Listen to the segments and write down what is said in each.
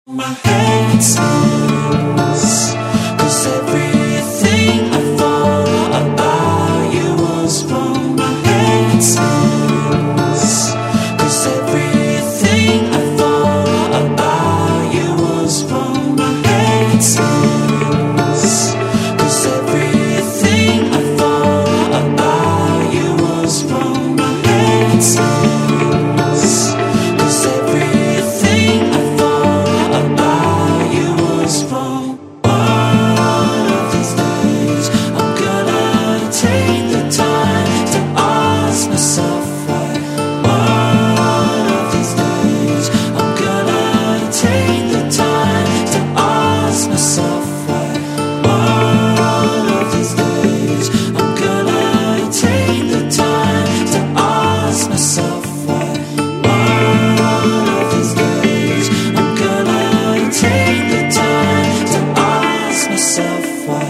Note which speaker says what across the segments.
Speaker 1: My head sings, 'cause everything I thought about you was wrong. My head sings, 'cause everything I thought about you was wrong. My head sings, 'cause everything I thought about you was wrong. My head sings, 'cause everything I thought about you was wrong. One of these days I'm gonna take the time to ask myself why. One of these days I'm gonna take the time to ask myself why. One of these days I'm gonna take the time to ask myself why. One of these days I'm gonna take the time to ask myself why.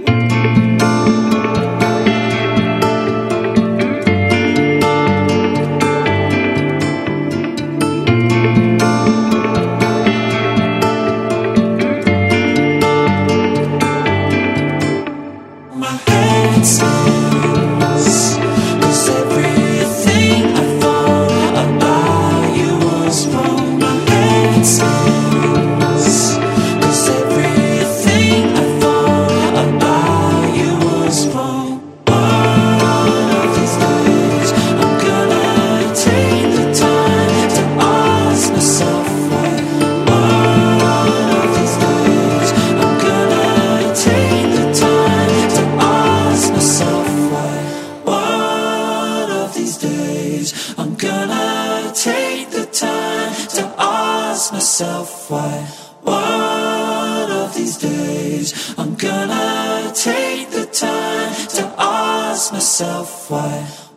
Speaker 1: My head sings, 'cause everything I thought about you was wrong. My head sings, 'cause everything I thought about you was wrong. One of these days I'm gonna take the time to ask myself why. One of these days I'm gonna take the time to ask myself why. One of these days I'm gonna take the time to ask myself why. One of these days I'm gonna take the time to ask myself why.